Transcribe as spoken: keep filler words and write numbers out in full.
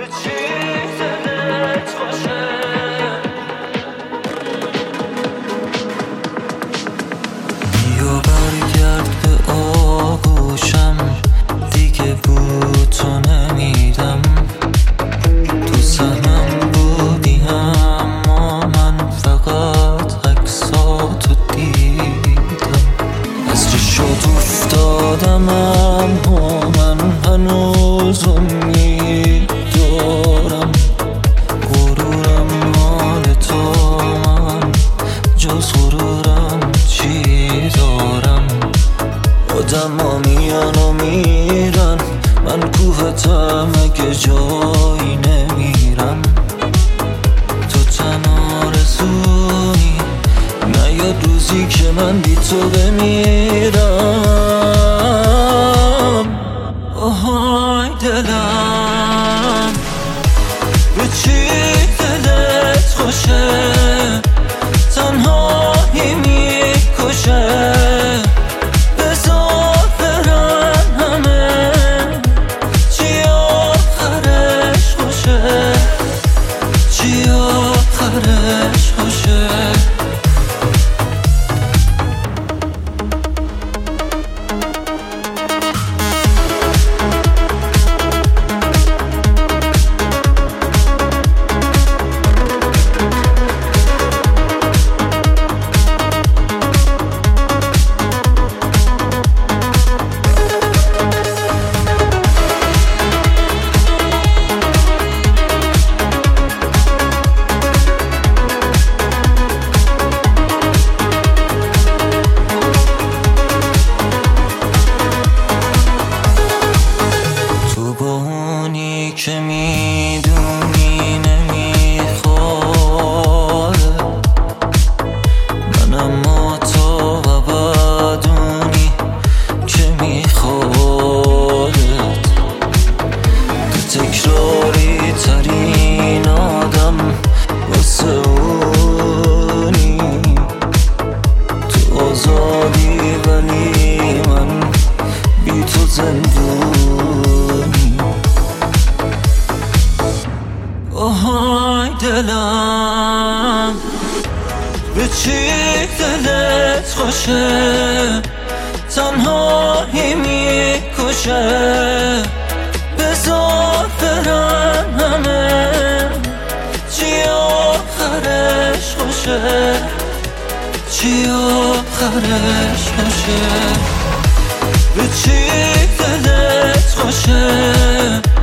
بیا برگرد به آغوشم، دیگه بود تو نمیدم. تو سهمم بودی اما من فقط عکساتو دیدم. از چشات افتادم اما من هنوز امید دارم. غرورم مال تو، من جز غرورم چی دارم؟ آدم ها میان و میرن، من کوهتم اگه جایی نمیرم. تو تنها رسونی، نیاد روزی که من بی تو بمیرم. آهای دلم، به چی دلت خوشه؟ تنهایی میکشه. بذار برن همه، چی آخرش خوشه؟ چی آخرش خوشه؟ که میدونی نمیخواد من، اما تو و بدونی که میخوادت. تو تکراری ترین آدم واسه اونی. تو آزادی ولی من بی تو زندونی. آهای دلم، به چی دلت خوشه؟ تنهایی میکشه. بذار برن همه، چی آخرش خوشه؟ چی آخرش خوشه؟ به چی دلت خوشه؟